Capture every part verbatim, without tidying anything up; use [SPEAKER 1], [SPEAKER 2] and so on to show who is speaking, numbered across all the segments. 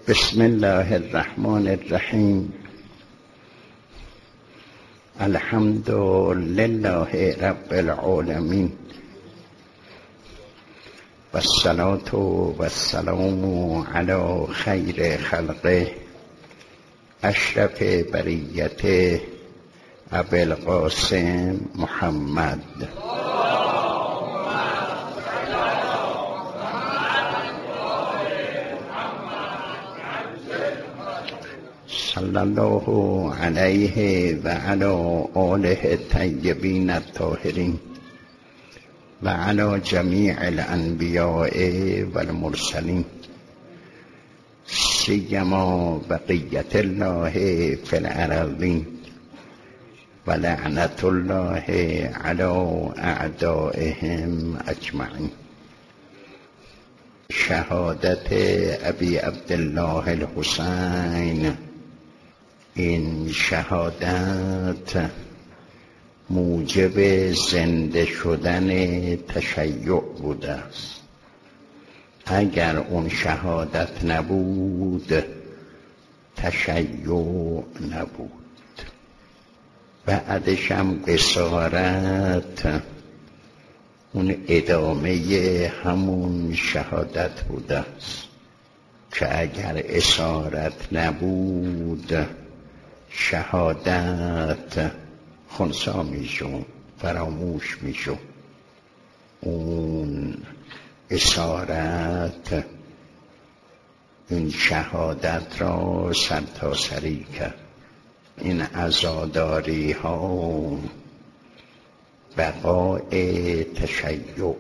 [SPEAKER 1] بسم الله الرحمن الرحیم. الحمد لله رب العالمین و الصلاة و السلام علی خیر خلقه اشرف بریته ابی القاسم محمد صلی الله علیه و علی آله الطیبین الطاهرین و علی جمیع الانبیاء و المرسلین سیما بقیت الله فی الارضین و لعنت الله علی اعدائهم اجمعین. شهادت ابی عبدالله الحسین، این شهادت موجب زنده شدن تشیع بوده است. اگر اون شهادت نبود تشیع نبود. بعدش هم اسارت اون ادامه همون شهادت بوده است که اگر اسارت نبود شهادت خنثی میشون، فراموش میشون. اون اسارت این شهادت را سرتاسری کرد. این عزاداری ها بقای تشیع،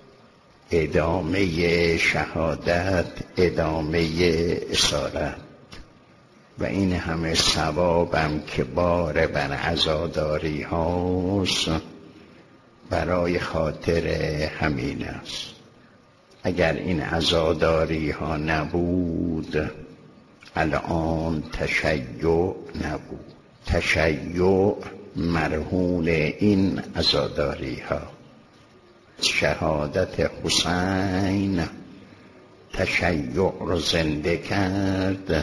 [SPEAKER 1] ادامه شهادت، ادامه اسارت و این همه ثوابم که بار بر عزاداری هاست برای خاطر همین است. اگر این عزاداری ها نبود الان تشیع نبود. تشیع مرهون این عزاداری ها. شهادت حسین تشیع رو زنده کرد.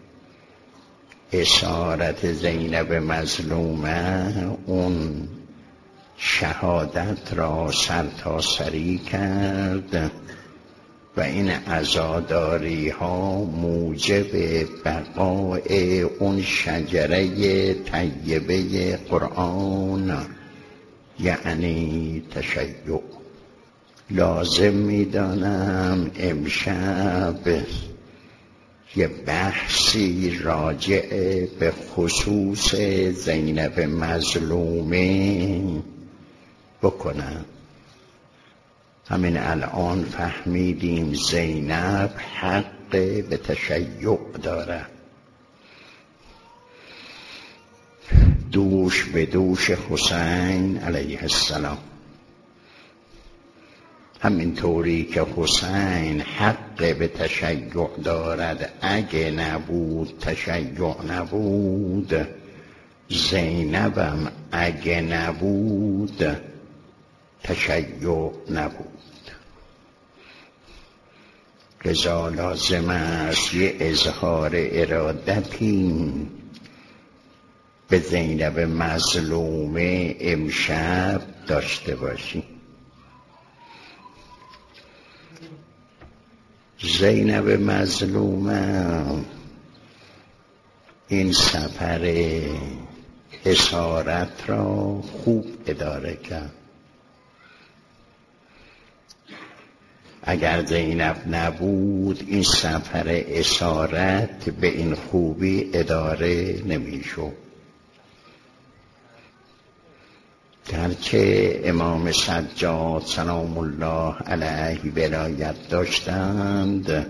[SPEAKER 1] اسارت زینب مظلومه اون شهادت را سرتاسری کرد و این عزاداری ها موجب بقای اون شجره طیبه قرآن یعنی تشیع. لازم میدانم امشب یه بحثی راجع به خصوص زینب مظلومه بکنم. همین الان فهمیدیم زینب حق به تشیع داره. دوش به دوش حسین علیه السلام. همین طوری که حسین حق به تشیع دارد، اگه نبود تشیع نبود. زینبم اگه نبود تشیع نبود. لذا لازم است یه اظهار ارادتی به زینب مظلومه امشب داشته باشیم. زینب مظلومه این سفر اسارت را خوب اداره کرد. اگر زینب نبود این سفر اسارت به این خوبی اداره نمیشد. گرچه امام سجاد سلام الله علیه ولایت داشتند،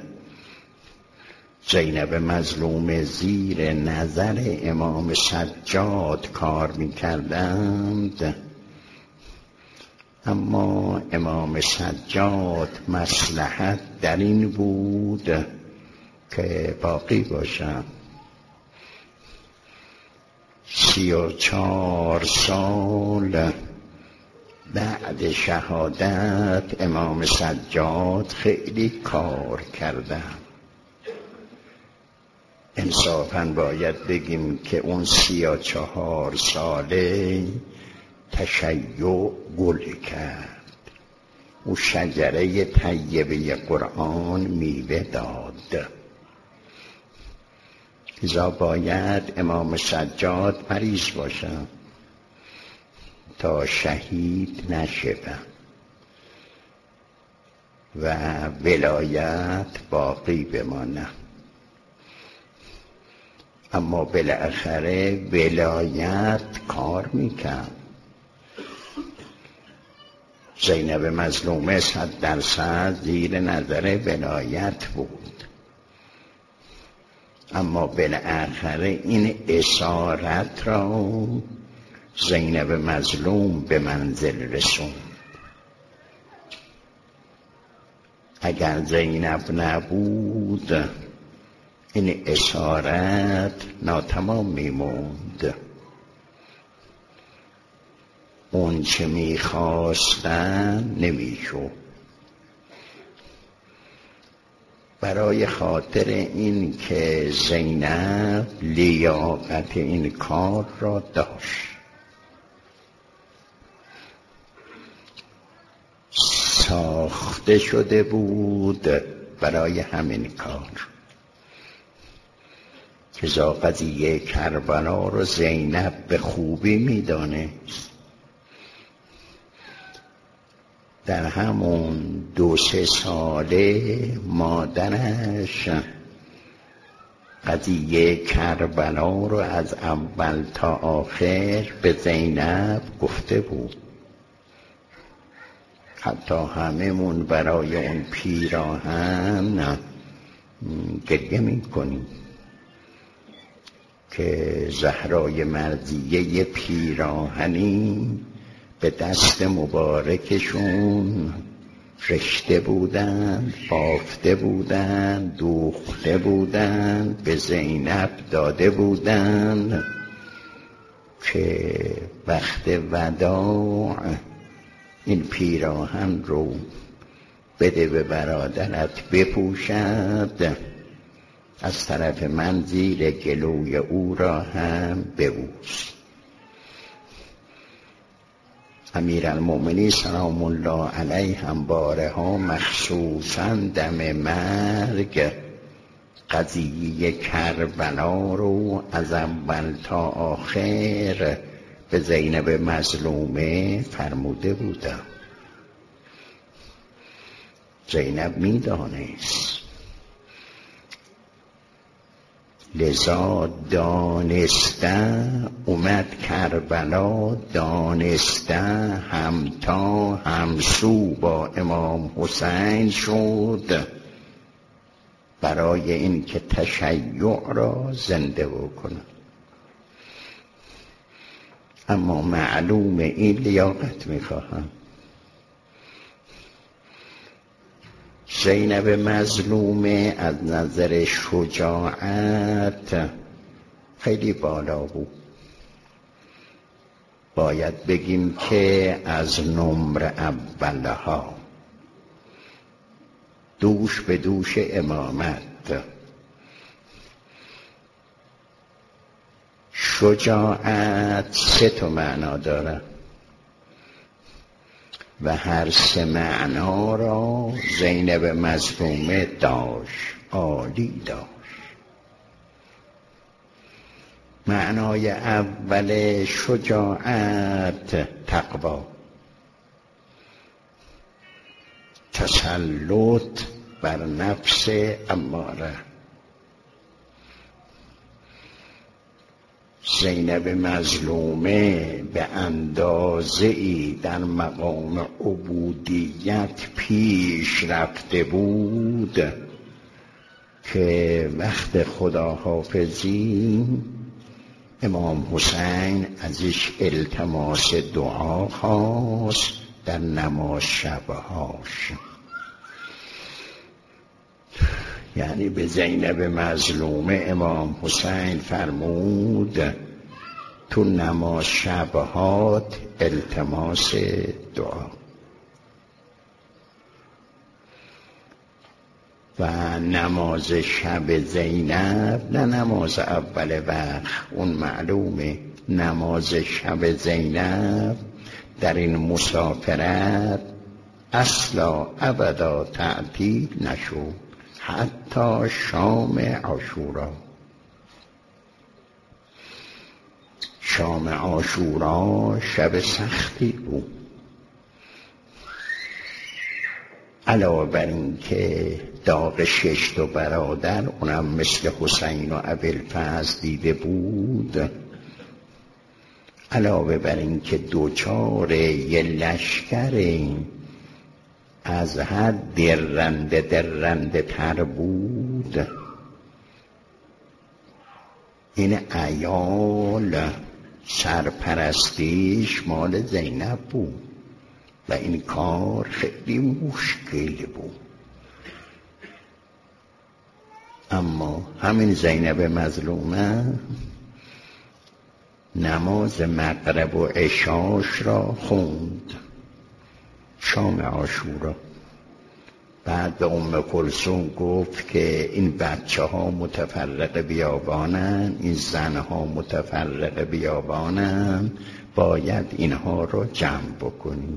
[SPEAKER 1] زینب مظلوم زیر نظر امام سجاد کار میکردند، اما امام سجاد مصلحت در این بود که باقی باشند. سی و چهار سال بعد شهادت امام سجاد خیلی کار کردن. انصافاً باید بگیم که اون سی و چهار ساله تشیع گل کرد، او شجره طیبه قرآن میوه داد. لذا باید امام سجاد مریض باشد تا شهید نشود و ولایت باقی بماند. اما بالاخره ولایت کار میکرد. زینب مظلومه صد درصد زیر نظر ولایت بود، اما بالاخره این اسارت را زینب مظلوم به منزل رسوند. اگر زینب نبود این اسارت ناتمام میموند. اون چه میخواستن نمیشد. برای خاطر این که زینب لیاقت این کار را داشت، ساخته شده بود برای همین کار. لذا قضیه کربلا رو زینب به خوبی میدانست. در همون دو سه ساله مادرش قضیه کربلا رو از اول تا آخر به زینب گفته بود. حتی هممون برای اون پیراهن گریه میکنیم که زهرای مرضیه یه پیراهنی به دست مبارکشون رشته بودن، بافته بودن، دوخته بودن، به زینب داده بودن که وقت وداع این پیراهن رو بده به برادرت بپوشد، از طرف من زیر گلوی او را هم ببوس. امیرالمؤمنین سلام الله علیه هم بارها مخصوصاً دم مرگ قضیه کربلا رو از اول تا آخر به زینب مظلومه فرموده بودم. زینب میدانست، لذا دانسته اومد کربلا، دانسته همتا همسو با امام حسین شد برای این که تشیع را زنده بکنه. اما معلوم این لیاقت میخواهم. زینب مظلومه از نظر شجاعت خیلی بالا بود. باید بگیم که از نمره اولها دوش به دوش امامت. شجاعت سه تا معنا داره و هر سه معنا را زینب مظلومه داشت، عالی داشت. معنای اول شجاعت تقوا، تسلط بر نفس اماره. زینب مظلومه به اندازه‌ای در مقام عبودیت پیش رفته بود که وقت خداحافظی امام حسین ازش التماس دعا خواست در نماز شبهاش. یعنی به زینب مظلومه امام حسین فرمود تو نماز شبهات التماس دعا. و نماز شب زینب نه نماز اول وقت، اون معلومه. نماز شب زینب در این مسافرت اصلا ابدا تعطیل نشد حتی شام عاشورا. شام عاشورا شب سختی بود، علاوه بر این که داغ شش تا برادر اونم مثل حسین و ابوالفضل دیده بود، علاوه بر این که دوچار یه لشکر از حد درنده درنده تر بود، این عیال سرپرستیش مال زینب بود و این کار خیلی مشکل بود. اما همین زینب مظلومه نماز مغرب و عشاش را خوند شام عاشورا. بعد به ام کلثوم گفت که این بچه ها متفرق بیابانن، این زن ها متفرق بیابانن، باید اینها رو جمع بکنی.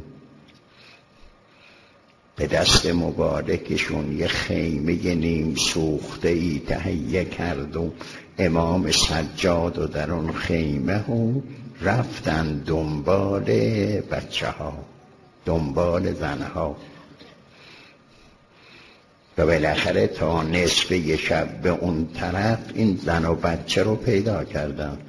[SPEAKER 1] به دست مبارکشون یه خیمه نیم سوخته ای تهیه کرد و امام سجاد و در اون خیمه هم رفتن دنبال بچه ها، دنبال زن ها، و بالاخره تا نصف یه شب به اون طرف این زن و بچه رو پیدا کردن.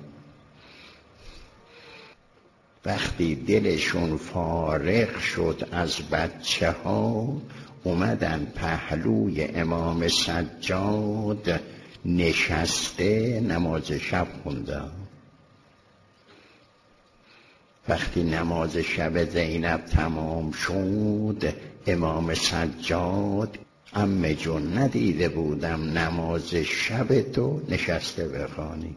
[SPEAKER 1] وقتی دلشون فارغ شد از بچه ها اومدن پهلوی امام سجاد نشسته نماز شب خوندن. وقتی نماز شب زینب تمام شد امام سجاد عمه جون ندیده بودم نماز شب تو نشسته بخوانی.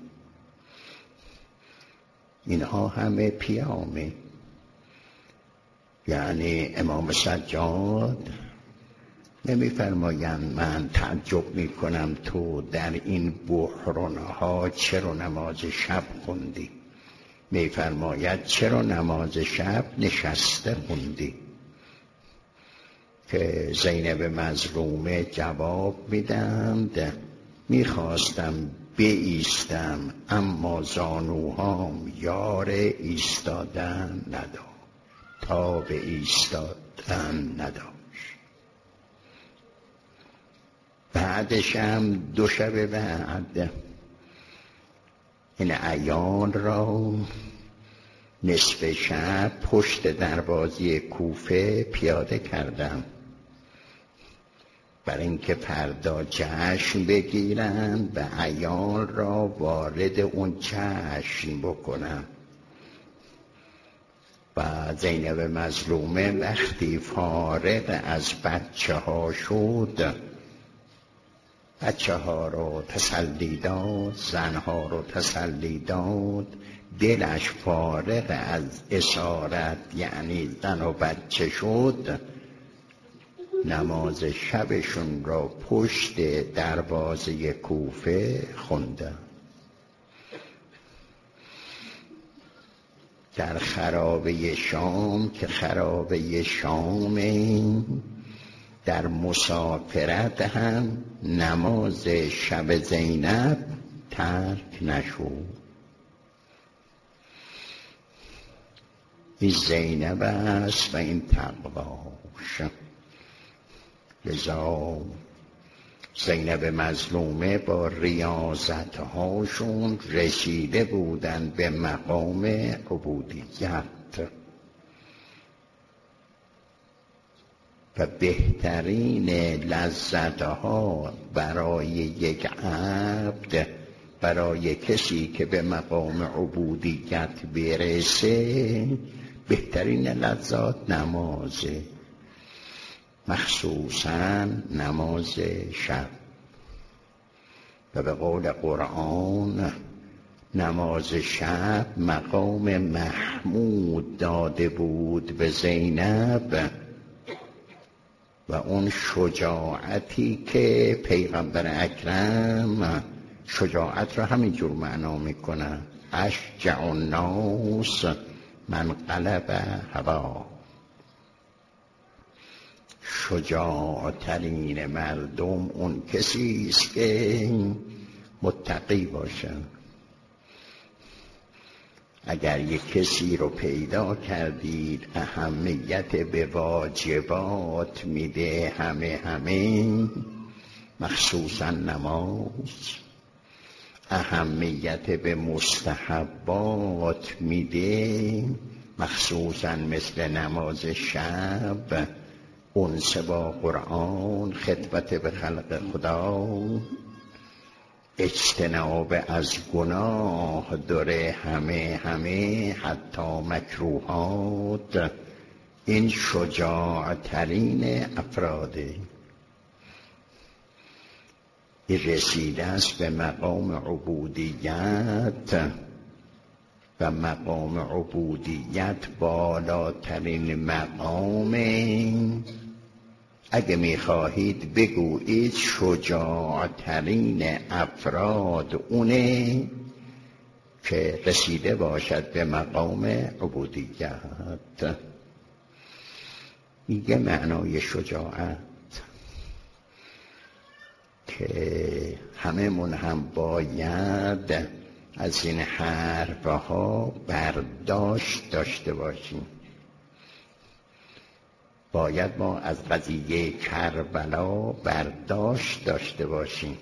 [SPEAKER 1] اینها همه پیامه، یعنی امام سجاد نمیفرمایند من تعجب میکنم تو در این بحرانها چرا نماز شب خوندی، میفرماید چرا نماز شب نشسته خوندی. که زینب مظلومه جواب میدند میخواستم بایستم اما زانوهام یار ایستادن نداشت، تا به ایستادن نداشت. بعدش هم دو شب بعد این عیال را نصف شب پشت دروازه کوفه پیاده کردم برای اینکه فردا جشن بگیرن و عیال را وارد اون جشن بکنن. و زینب مظلومه وقتی فارغ از بچه ها شد بچه ها رو تسلی داد، زن ها رو تسلی داد، دلش فارغ از اسارت یعنی زن و بچه شد، نماز شبشون را پشت دروازه کوفه خوندن. در خرابه شام که خرابه شامه در مسافرت هم نماز شب زینب ترک نشد. این زینب است و این تقواش. لذا زینب مظلومه با ریاضت هاشون رسیده بودن به مقام عبودیت و بهترین لذت ها برای یک عبد، برای کسی که به مقام عبودیت برسه، بهترین لذات نمازه، مخصوصاً نماز شب. و به قول قرآن نماز شب مقام محمود داده بود به زینب و اون شجاعتی که پیغمبر اکرم شجاعت رو همینجور معنا میکنه، اشجع الناس من قلب هوا، شجاع ترین مردم اون کسی است که متقی باشه. اگر یک کسی رو پیدا کردید اهمیت به واجبات میده، همه همه مخصوصا نماز، اهمیت به مستحبات میده مخصوصا مثل نماز شب، انس با قرآن، خدمت به خلق خدا، اجتناب از گناه داره، همه همه حتی مکروهات. این شجاع ترین افراده، این رسیده است به مقام عبودیت و مقام عبودیت بالاترین مقام. اگه میخواهید بگویید شجاع ترین افراد اونه که رسیده باشد به مقام عبودیت. میگه معنای شجاعت که همه من هم باید از این حرفها برداشت داشته باشیم. باید ما از قضیه کربلا برداشت داشته باشیم،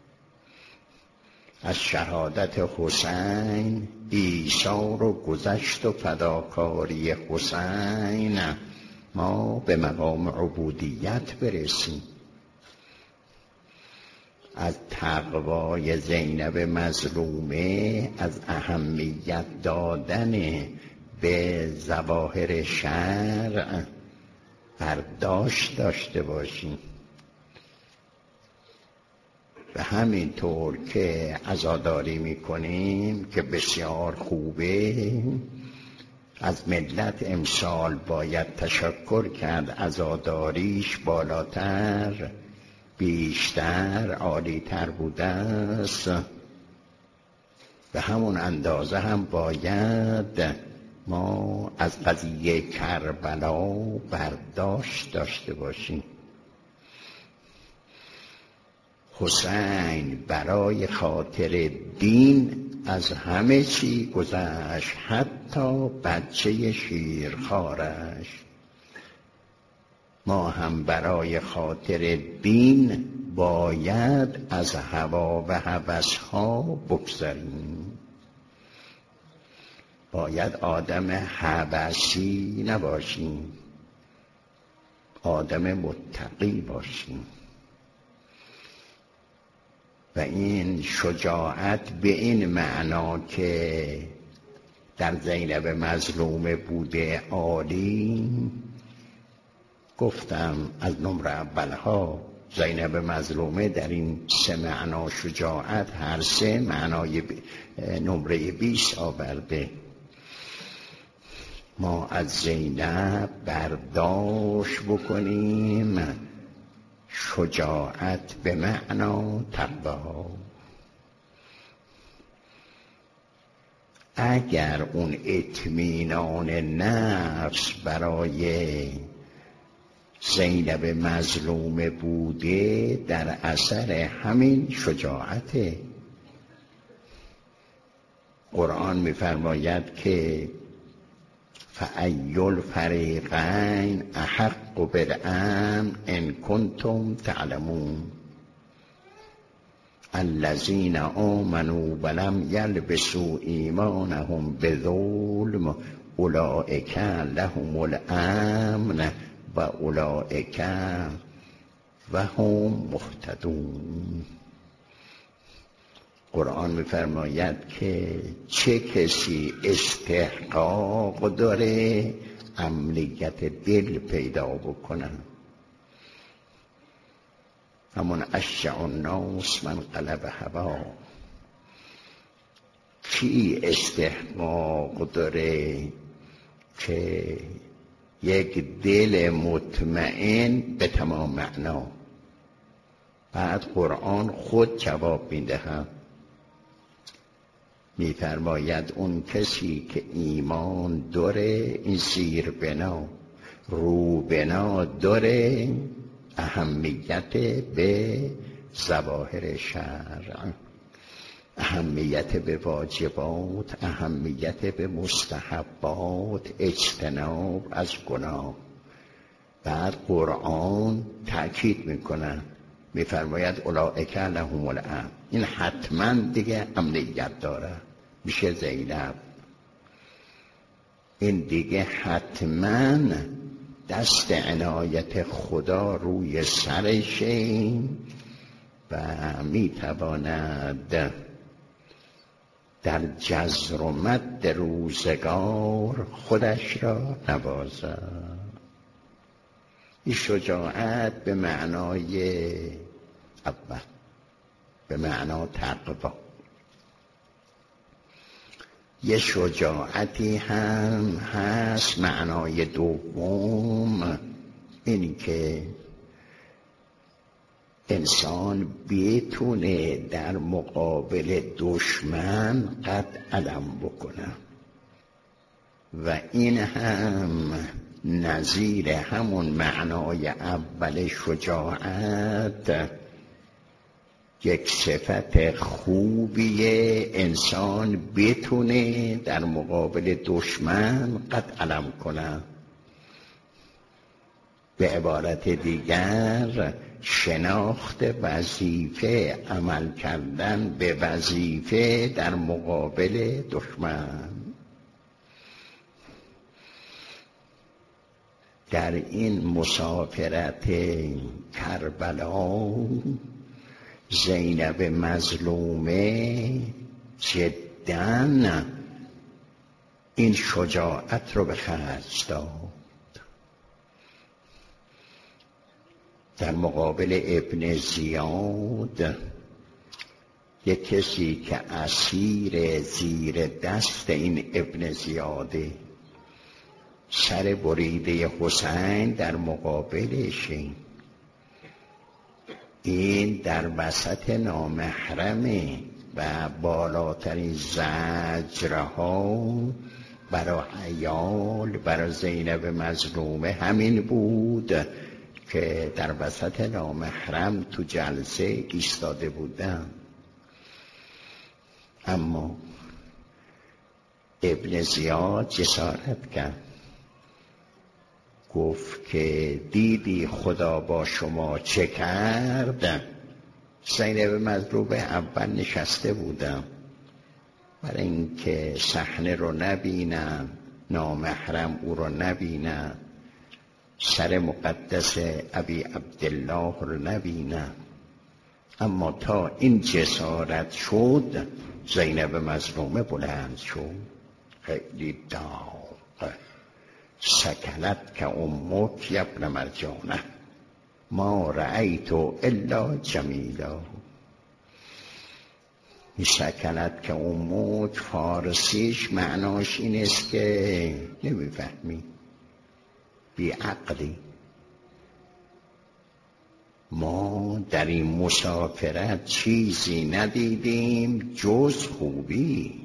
[SPEAKER 1] از شهادت حسین، ایثار و گذشت و فداکاری حسین ما به مقام عبودیت برسیم. از تقوای زینب مظلومه، از اهمیت دادن به ظواهر شرع برداشت داشته باشیم. و همینطور که عزاداری میکنیم که بسیار خوبه، از ملت امسال باید تشکر کرد، عزاداریش بالاتر، بیشتر، عالیتر بوده است. به همون اندازه هم باید ما از قضیه کربلا برداشت داشته باشیم. حسین برای خاطر دین از همه چی گذشت، حتی بچه شیرخوارش. ما هم برای خاطر دین باید از هوا و هوس‌ها بگذریم. باید آدم هوسی نباشیم، آدم متقی باشیم. و این شجاعت به این معنا که در زینب مظلومه بوده عالی. گفتم از نمره اولها زینب مظلومه در این سه معنا شجاعت هر سه معنای نمره بیست آورده. ما از زینب برداشت بکنیم شجاعت به معنا تقوا. اگر اون اطمینان نفس برای زینب مظلومه بوده، در اثر همین شجاعته. قرآن می‌فرماید که فَأَيُّ الْفَرِيقَيْنِ أَحَقُّ بِالْأَمْنِ إِنْ كُنتُمْ تَعْلَمُونَ الَّذِينَ آمَنُوا وَلَمْ يَلْبِسُوا إِيمَانَهُمْ بِظُلْمٍ أُولَئِكَ لَهُمُ الْأَمْنُ وَأُولَئِكَ هُمْ مُهْتَدُونَ. قرآن می‌فرماید که چه کسی استحقاق داره امنیت دل پیدا بکنه. همون اشجع الناس من قلب هوا. کی استحقاق داره که یک دل مطمئن به تمام معنا. بعد قرآن خود جواب میدهد، میفرماید اون کسی که ایمان داره این زیر بنا رو بنا داره، اهمیت به ظواهر شرع، اهمیت به واجبات، اهمیت به مستحبات، اجتناب از گناه. بعد قرآن تأکید میکنه، میفرماید اولئک لهم الامن، این حتما دیگه امنیت داره، میشه زینب، این دیگه حتما دست عنایت خدا روی سرشه و میتواند در جزر و مد روزگار خودش را نوازد. این شجاعت به معنای اول، به معنا تقوا. یه شجاعتی هم هست معنای دوم، اینی که انسان بتونه در مقابل دشمن قد علم بکنه و این هم نظیر همون معنای اول شجاعت، یک صفت خوبیه انسان بتونه در مقابل دشمن قد علم کنه. به عبارت دیگر شناخت وظیفه، عمل کردن به وظیفه در مقابل دشمن. در این مسافرت کربلا زینب مظلومه جداً این شجاعت رو به خرج داد. در مقابل ابن زیاد، یک کسی که اسیر زیر دست این ابن زیاده، سر بریده حسین در مقابلش، این در وسط نامحرمه و بالاترین زجرها برای عیال، برای زینب مظلومه همین بود که در وسط نامحرم تو جلسه ایستاده بودن. اما ابن زیاد جسارت کرد، گفت که دیدی خدا با شما چه کرد؟ زینب مظلومه اول نشسته بودم برای اینکه صحنه رو نبینم، نامحرم او رو نبینم، سر مقدس ابی عبدالله رو نبینم، اما تا این جسارت شد زینب مظلومه بلند شد، خیلی داغ، سکلت که امک یبن مرجانه ما رأیت الا جمیلا. سکلت که امک فارسیش معناش این است که نمیفهمی، بی عقلی. ما در این مسافرت چیزی ندیدیم جز خوبی.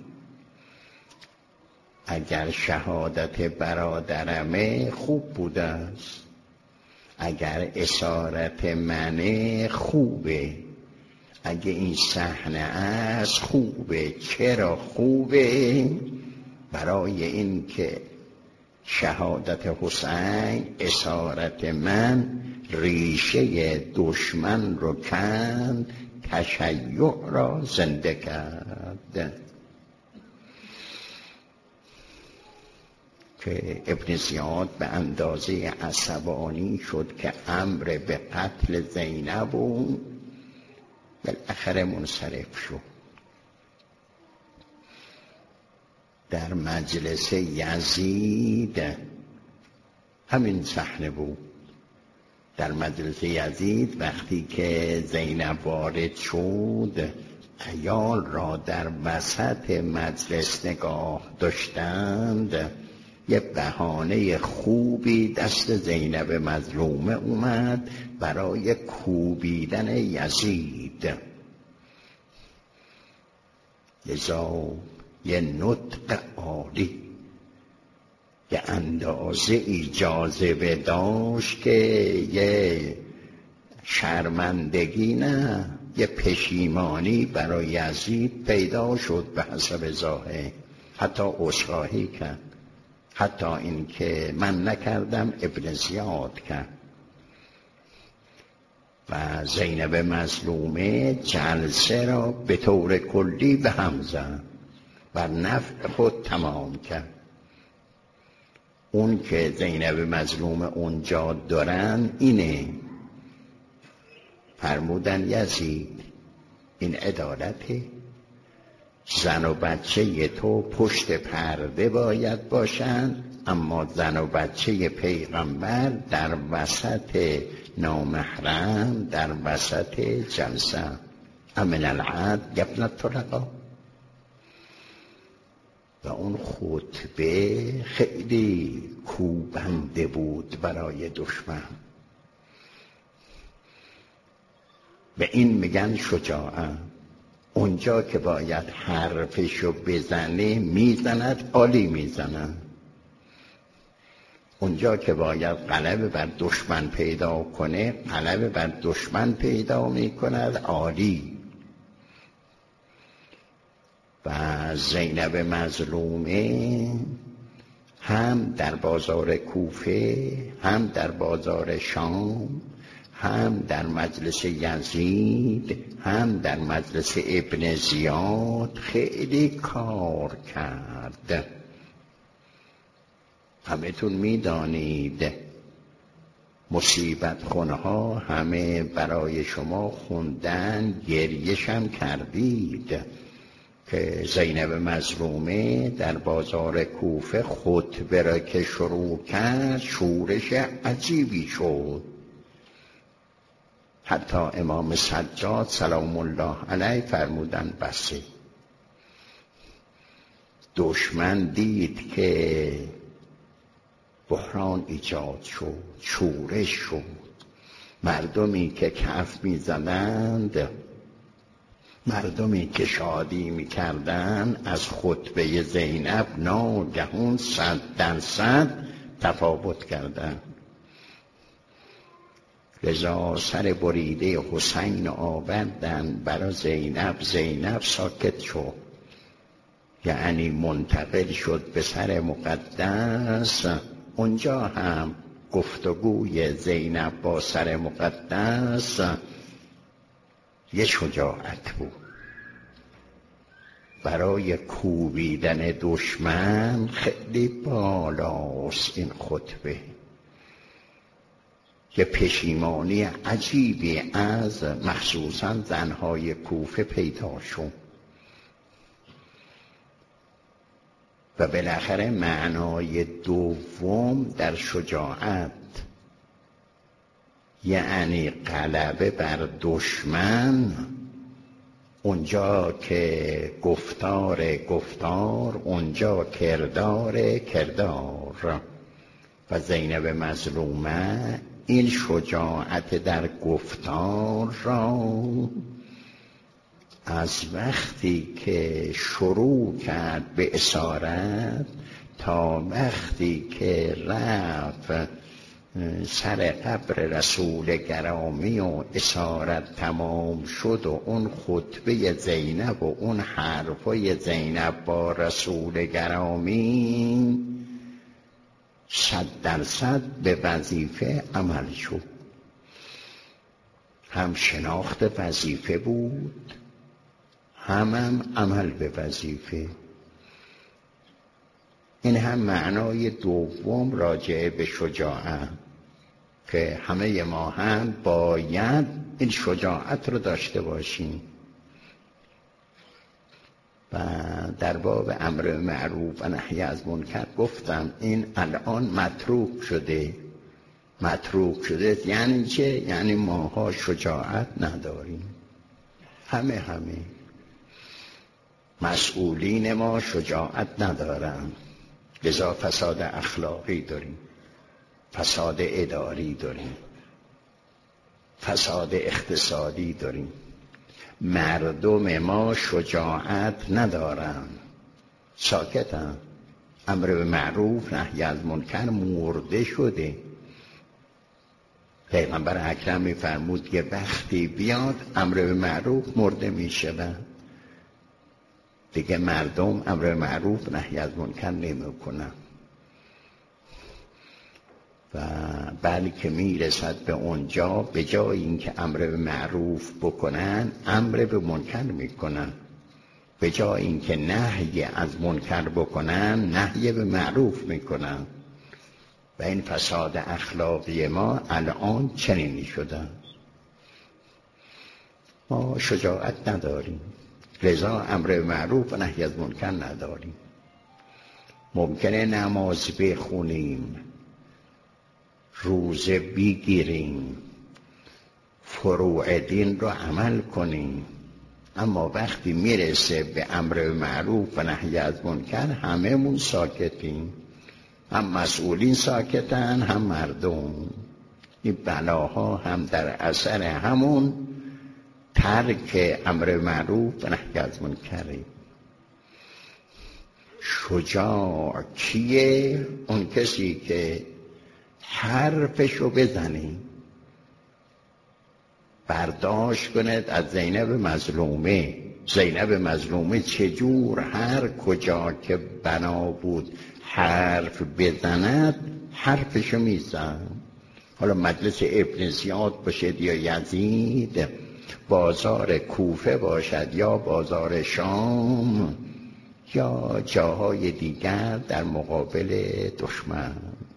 [SPEAKER 1] اگر شهادت برادرمه خوب بوده است، اگر اسارت منه خوبه، اگه این صحنه است خوبه. چرا خوبه؟ برای این که شهادت حسین، اسارت من ریشه دشمن رو کند، تشیع را زنده کرد. که ابن زیاد به اندازه عصبانی شد که امر به قتل زینب و بالاخره منصرف شد. در مجلس یزید همین صحنه بود. در مجلس یزید وقتی که زینب وارد شد، عیال را در وسط مجلس نگاه داشتند، یه بهانه خوبی دست زینب مظلومه اومد برای کوبیدن یزید. لذا یه نطق عالی یه اندازه ای جاذبه داشت که یه شرمندگی نه، یه پشیمانی برای یزید پیدا شد به حسب ظاهر. حتی عذرخواهی کرد، حتی این که من نکردم ابن زیاد کرد. و زینب مظلومه جلسه را به طور کلی به هم زد، بر نفع خود تمام کرد. اون که زینب مظلومه اونجا دارن اینه، فرمودن یزید این عدالته، زن و بچه تو پشت پرده باید باشن، اما زن و بچه پیغمبر در وسط نامحرم، در وسط جلسه. امن العدل ابن الطلقاء. و اون خطبه خیلی کوبنده بود برای دشمن. به این میگن شجاعت. اونجا که باید حرفشو بزنه میزند، عالی میزند. اونجا که باید غلبه بر دشمن پیدا کنه، غلبه بر دشمن پیدا میکند، عالی. و زینب مظلومه هم در بازار کوفه، هم در بازار شام، هم در مجلس یزید، هم در مجلس ابن زیاد خیلی کار کرد. همه‌تون میدانید مصیبت خونها همه برای شما خوندن، گریشم کردید که زینب مظلومه در بازار کوفه خطبه را که شروع کرد شورش عجیبی شد. حتی امام سجاد سلام الله علیه فرمودن بسه. دشمن دید که بحران ایجاد شد، شورش شد. مردمی که کف می زدند، مردمی که شادی می کردن از خطبه زینب ناگهان صد درصد تفاوت کردند. لذا سر بریده حسین آوردن برای زینب، زینب ساکت شد، یعنی منتقل شد به سر مقدس. اونجا هم گفتگوی زینب با سر مقدس یه شجاعت بود برای کوبیدن دشمن. خیلی بالاست این خطبه. یه پشیمانی عجیبی از مخصوصا زنهای کوفه پیدا شد و بالاخره معنای دوم در شجاعت یعنی غلبه بر دشمن. اونجا که گفتار گفتار، اونجا کردار کردار. و زینب مظلومه این شجاعت در گفتار را از وقتی که شروع کرد به اسارت تا وقتی که رفت سر قبر رسول گرامی و اسارت تمام شد و اون خطبه زینب و اون حرفای زینب با رسول گرامی، صد درصد به وظیفه عمل شد. هم شناخت وظیفه بود، هم هم عمل به وظیفه. این هم معنای دوم راجع به شجاعت که همه ما هم باید این شجاعت رو داشته باشیم. و در باب امر معروف و نهی از منکر گفتم این الان متروک شده. متروک شده یعنی چه؟ یعنی ماها شجاعت نداریم. همه همه مسئولین ما شجاعت ندارن. لذا فساد اخلاقی داریم، فساد اداری داریم، فساد اقتصادی داریم. مردم ما شجاعت ندارن، ساکتن. امر به معروف نهی از منکر مرده شده. پیغمبر اکرم می‌فرمود که وقتی بیاد امر به معروف مرده میشه، دیگه مردم امر به معروف نهی از منکر نمی‌کنن و بلکه میرسد به اونجا به جای اینکه امر به معروف بکنن امر به منکر میکنن، به جای اینکه نهی از منکر بکنن نهی به معروف میکنن و این فساد اخلاقی ما الان چنینی شده. ما شجاعت نداریم، لذا امر به معروف و نهی از منکر نداریم. ممکنه نماز بخونیم، روزه بگیریم، فروع دین رو عمل کنیم، اما وقتی میرسه به امر به معروف و نهی از منکر همه‌مون ساکتیم. هم مسئولین ساکتن، هم مردم. این بلاها هم در اثر همون ترک امر معروف و نهی از منکره. شجاع کیه؟ اون کسی که حرفشو بزنی، برداشت کند از زینب مظلومه. زینب مظلومه چجور هر کجا که بنا بود حرف بزند حرفشو میزن. حالا مجلس ابن زیاد باشد یا یزید، بازار کوفه باشد یا بازار شام یا جاهای دیگر در مقابل دشمن.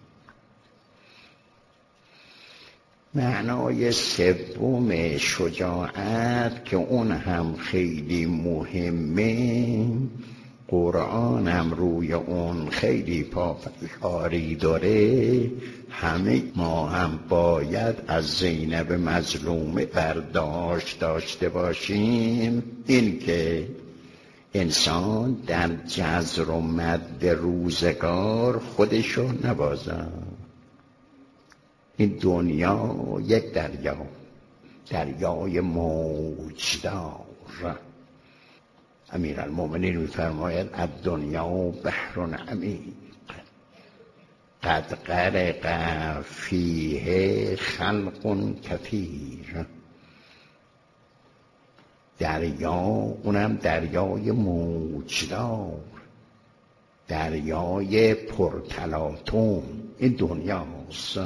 [SPEAKER 1] معنای سوم شجاعت که اون هم خیلی مهمه، قرآن هم روی اون خیلی پافشاری داره، همه ما هم باید از زینب مظلومه برداشت داشته باشیم، این که انسان در جزر و مد روزگار خودشو نبازد. این دنیا یک دریا، دریای موجدار. امیرالمومنین می‌فرماید الدنیا بحر عمیق قد غرق فیه خلق کثیر. دریا اونم دریای موجدار، دریای پرتلاطم. این دنیاست.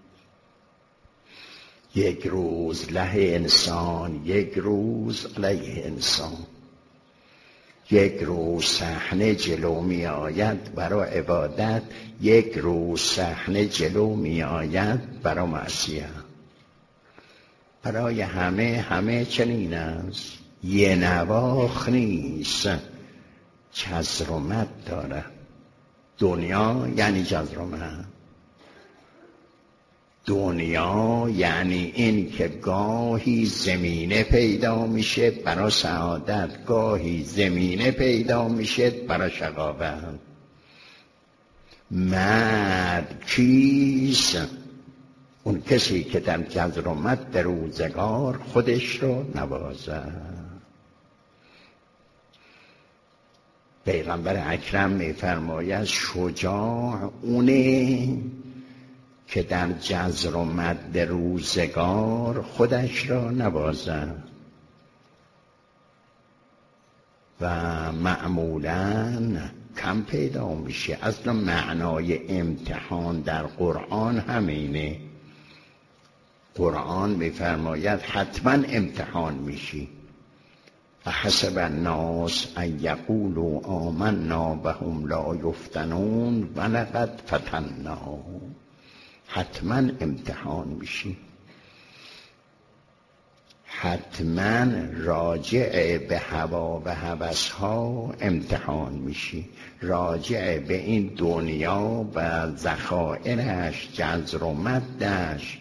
[SPEAKER 1] یک روز له انسان، یک روز علیه انسان. یک روز صحنه جلو می آید برای عبادت، یک روز صحنه جلو می آید برای معصیت. برای همه همه چنین است. یه نواخ نیست، جزر و مد داره. دنیا یعنی جزر و مد. دنیا یعنی این که گاهی زمینه پیدا میشه برای سعادت، گاهی زمینه پیدا میشه برای شقاوت. مرد کیست؟ اون کسی که در جزر و مد روزگار خودش رو نوازد. پیغمبر اکرم میفرماید شجاع اونه که در جزر و مد روزگار خودش را نوازد. و معمولاً کم پیدا میشه. اصلا معنای امتحان در قرآن همینه. قرآن میفرماید حتما امتحان میشی. احسب الناس ان یقولوا آمنا وهم لا یفتنون ولقد فتناهم. حتما امتحان میشی، حتما راجع به هوا و هوس‌ها امتحان میشی، راجع به این دنیا و ذخائرش، جزر و مدش،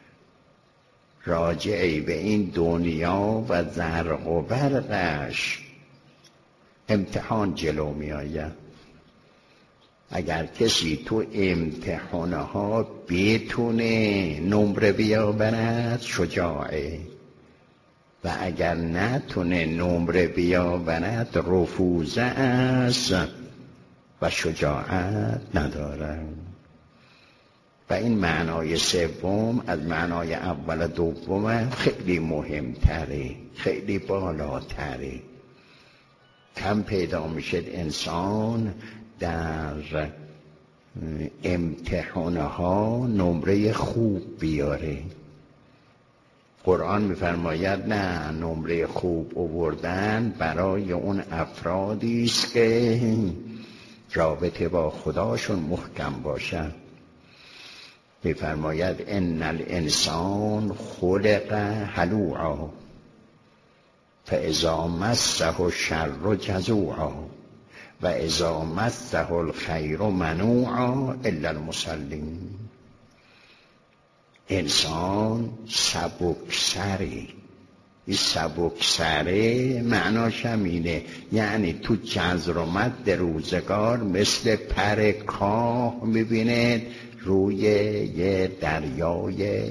[SPEAKER 1] راجع به این دنیا و زرق و برقش امتحان جلو می آید. اگر کسی تو امتحانها بتونه نمره بیاورد شجاعه، و اگر نتونه نمره بیاورد رفوزه است و شجاعت ندارد. و این معنای سوم از معنای اول و دوم خیلی مهمتره، خیلی بالاتره. کم پیدا میشه انسان در امتحانها نمره خوب بیاره. قرآن میفرماید نه، نمره خوب آوردن برای اون افرادی است که رابطه با خداشون محکم باشه. میفرماید ان الانسان خلق هلوعا فاذا مسه الشر جزوعا و اذا مسه الخیر منوعا الا المصلین. انسان سبکسری. این سبکسره معناش هم اینه، یعنی تو جزر و مد روزگار مثل پر کاه میبینه روی یه دریای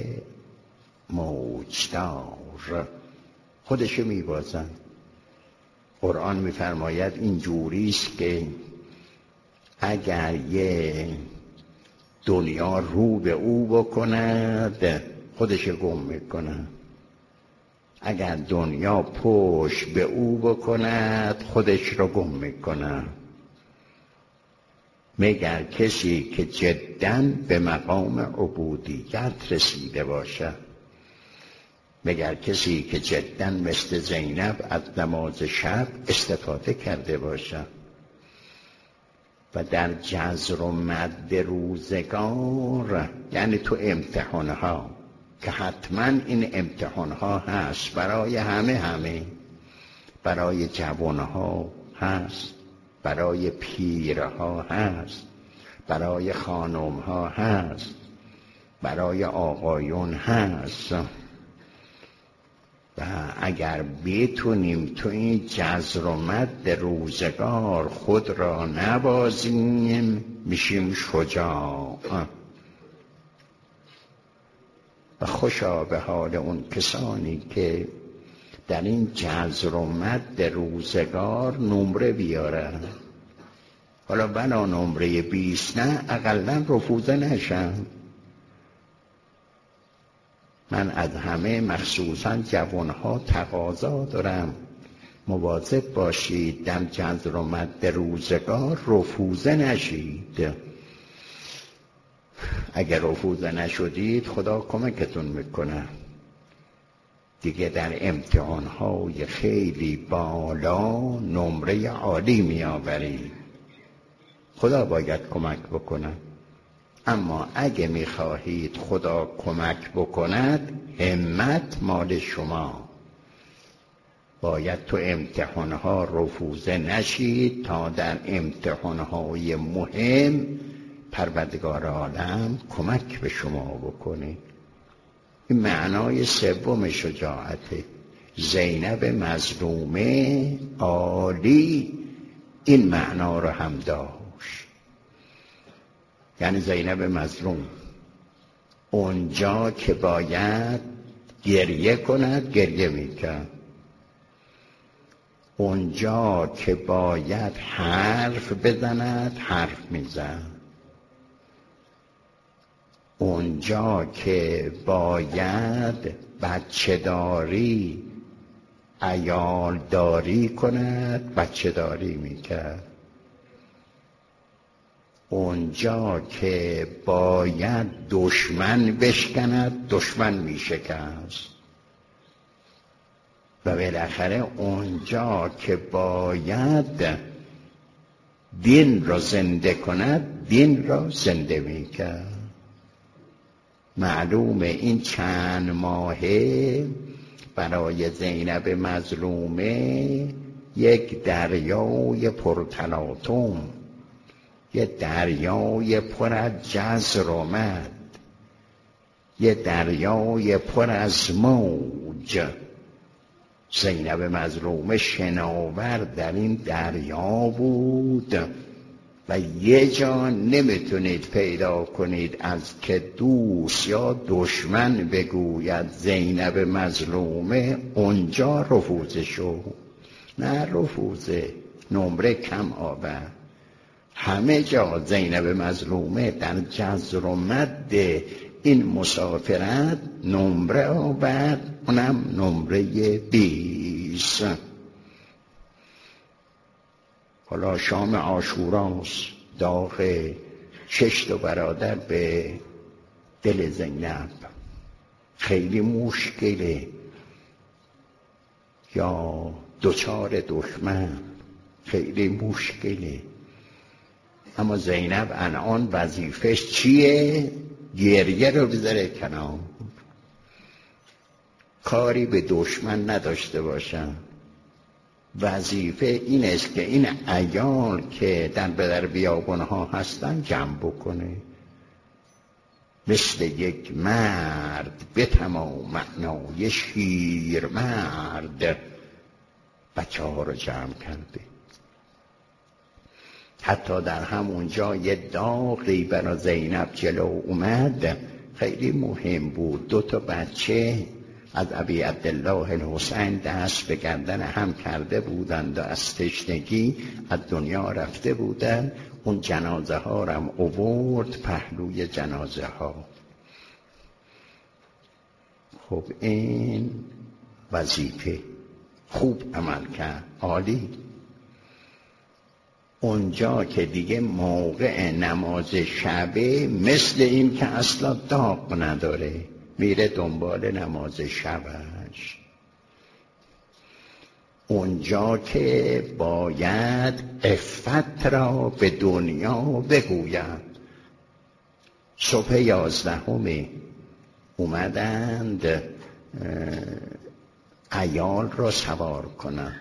[SPEAKER 1] موجدار خودشو میبازن. قرآن میفرماید این جوریست که اگر یه دنیا رو به او بکند خودشو گم میکنه، اگر دنیا پشت به او بکند خودش رو گم میکنه، مگر کسی که جداً به مقام عبودیت رسیده باشه، مگر کسی که جداً مثل زینب از نماز شب استفاده کرده باشه. و در جزر و مد روزگار یعنی تو امتحانها که حتما این امتحانها هست برای همه همه برای جوانها هست، برای پیرها هست، برای خانمها هست، برای آقایون هست. و اگر بتونیم تو این جزر و مد روزگار خود را نبازیم میشیم شجاع. و خوشا به حال اون کسانی که در این جزر و مد روزگار نمره بیارن. حالا بنا نمره بیست نه، اقلا رفوزه نشن. من از همه مخصوصا جوانها تقاضا دارم مواظب باشید در جزر و مد روزگار رفوزه نشید. اگر رفوزه نشدید خدا کمکتون میکنه دیگه در امتحانهای خیلی بالا نمره عالی میآورید، خدا باید کمک بکنه. اما اگه میخواهید خدا کمک بکند همت مال شما، باید تو امتحانها رفوزه نشید تا در امتحانهای مهم پروردگار عالم کمک به شما بکنه. این معنای سوم شجاعته. زینب مظلومه عالی این معنا رو هم داشت. یعنی زینب مظلوم اونجا که باید گریه کند گریه میکرد، اونجا که باید حرف بزند حرف میزد، اونجا که باید بچه داری عیال داری کند بچه داری میکرد، اونجا که باید دشمن بشکند دشمن میشکست، و بالاخره اونجا که باید دین را زنده کند دین را زنده میکرد. معلومه این چند ماهه برای زینب مظلومه یک دریای پرتلاطم، یه دریای پر از جزر و مد، یه دریای پر از موج. زینب مظلومه شناور در این دریا بود و و یه جا نمیتونید پیدا کنید از که دوست یا دشمن بگوید زینب مظلومه اونجا رفوزه شو. نه رفوزه، نمره کم آورد. همه جا زینب مظلومه در جزر و مد این مسافرت نمره آورد، اونم نمره بیست. حالا شام عاشوراست، داغ شش تا برادر به دل زینب خیلی مشکله، یا دوچار دشمن خیلی مشکله. اما زینب الان وظیفش چیه؟ گریه رو بذاره کنار، کاری به دشمن نداشته باشن. وظیفه این است که این عیال که در بدر بیابانها هستن جمع بکنه، مثل یک مرد به تمام معنای شیر مرد بچه ها رو جمع کرده. حتی در همونجا یه داغی برای زینب جلو اومد خیلی مهم بود. دو تا بچه از ابی عبدالله الحسین دست به گردن هم کرده بودند و از تشنگی از دنیا رفته بودند. اون جنازه ها رم آورد پهلوی جنازه ها. خب این وظیفه خوب عمل کرد، عالی. اونجا که دیگه موقع نماز شبه مثل این که اصلا داغ نداره، میره دنبال نماز شبش. اونجا که باید عفت را به دنیا بگوید. صبح یازدهمی اومدند عیال را سوار کنند.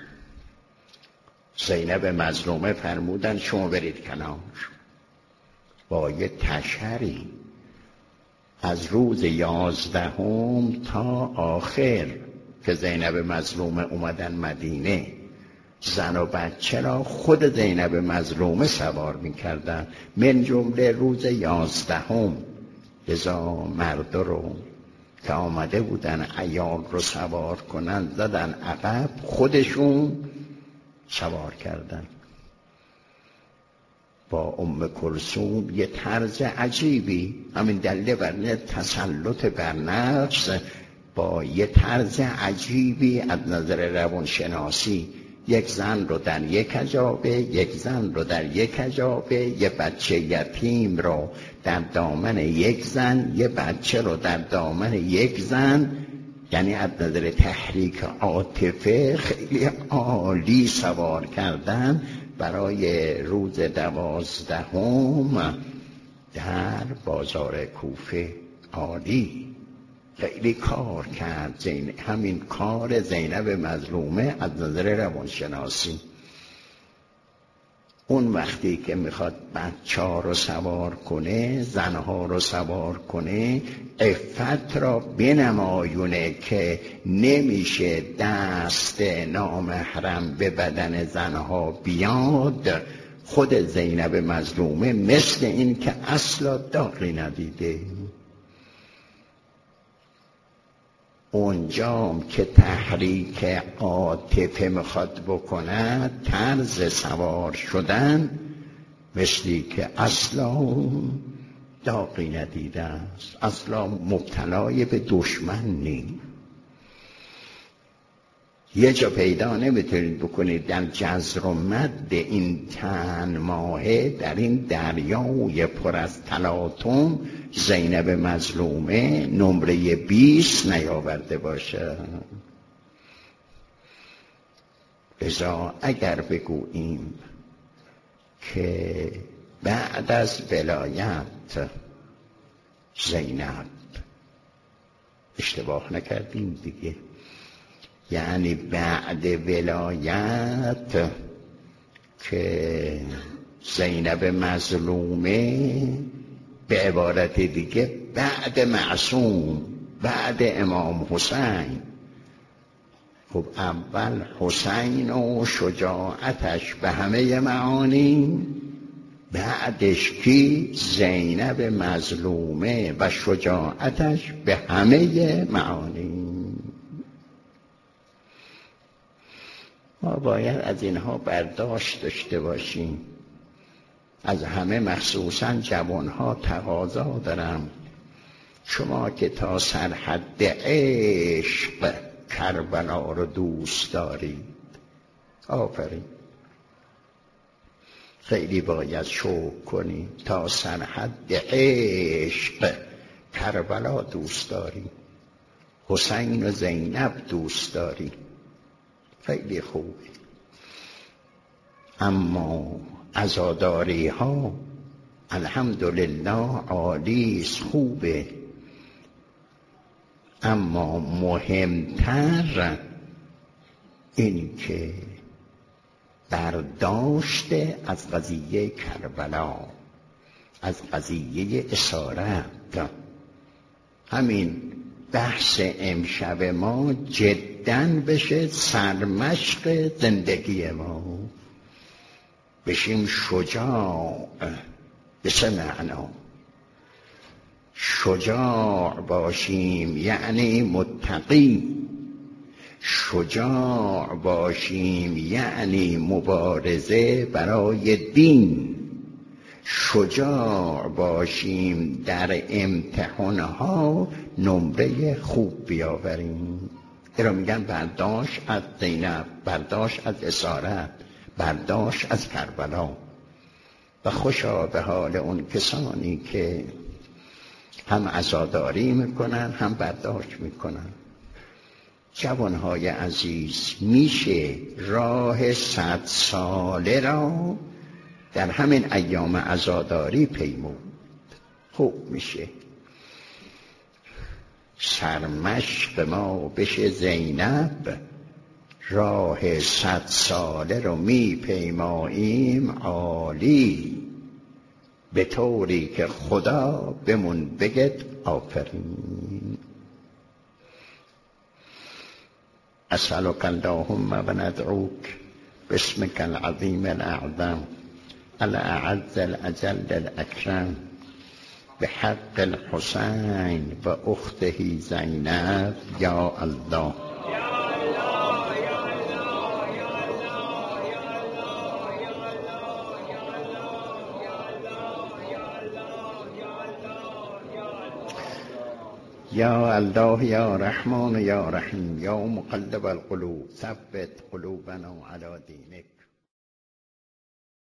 [SPEAKER 1] زینب مظلومه فرمودن شما برید کنار. با یه تشهری از روز یازدهم تا آخر که زینب مظلومه اومدن مدینه، زن و بچه را خود زینب مظلومه سوار میکردن، من جمله روز یازدهم. لذا مرد رو که آمده بودن عیال رو سوار کنن زدن عقب، خودشون سوار کردن. با ام کلثوم یه طرز عجیبی، همین دلیل بر تسلط بر نفس، با یه طرز عجیبی از نظر روانشناسی یک زن رو در یک عجابه، یک زن رو در یک عجابه، یه بچه یتیم رو در دامن یک زن، یه بچه رو در دامن یک زن، یعنی از نظر تحریک عاطفه خیلی عالی سوار کردن برای روز دوازدهم در بازار کوفه. عالی، خیلی کار کرد زین. همین کار زینب مظلومه از نظر روانشناسی. اون وقتی که میخواد بچه ها رو سوار کنه، زنها رو سوار کنه، عفت را بنمایونه که نمیشه دست نامحرم به بدن زنها بیاد. خود زینب مظلومه مثل این که اصلا داغی ندیده. اونجام که تحریک عاطفه میخواد بکنه، طرز سوار شدن مثلی که اصلا داغی ندیده است، اصلا مبتلای به دشمن نیست. یه جا پیدا نمیتونید بکنید در جزر و مد این چند ماهه در این دریای پر از تلاطم زینب مظلومه نمره بیست نیاورده باشه. لذا اگر بگوییم که بعد از ولایت زینب، اشتباه نکردیم دیگه، یعنی بعد ولایت که زینب مظلومه، به عبارت دیگه بعد معصوم، بعد امام حسین. خب اول حسین و شجاعتش به همه معانی، بعدش کی؟ زینب مظلومه و شجاعتش به همه معانی. ما باید از اینها برداشت داشته باشیم. از همه مخصوصا جوانها تقاضا دارم، شما که تا سرحد عشق کربلا رو دوست دارید، آفرین، خیلی باید شوق کنی. تا سرحد عشق کربلا دوست داری، حسین و زینب دوست داری، خیلی خوبه. اما عزاداری ها الحمدلله عالیست، خوبه، اما مهمتر این که برداشت از قضیه کربلا، از قضیه اسارت. همین بحث امشب ما جداً بشه سرمشق زندگی ما، بشیم شجاع. به چه معنا؟ شجاع باشیم یعنی متقی، شجاع باشیم یعنی مبارزه برای دین، شجاع باشیم در امتحانها نمره خوب بیاوریم. این را میگن برداشت از زینب، برداشت از اسارت، برداشت از کربلا. و خوشا به حال اون کسانی که هم عزاداری میکنن هم برداشت میکنن. جوانهای عزیز، میشه راه صد ساله را در همین ایام عزاداری پیمود. خوب میشه سرمشق ما بشه زینب، راه صد ساله رو میپیماییم عالی، به طوری که خدا بمون بگد آفرین. اسألك اللهم و ندعوک باسمك العظیم الاعظم الاعز الاجل الاکرم بحق الحسین و اخته زینب یا الله. یا الله یا رحمان یا رحیم یا مقلب القلوب ثبت قلوبنا علی دینک.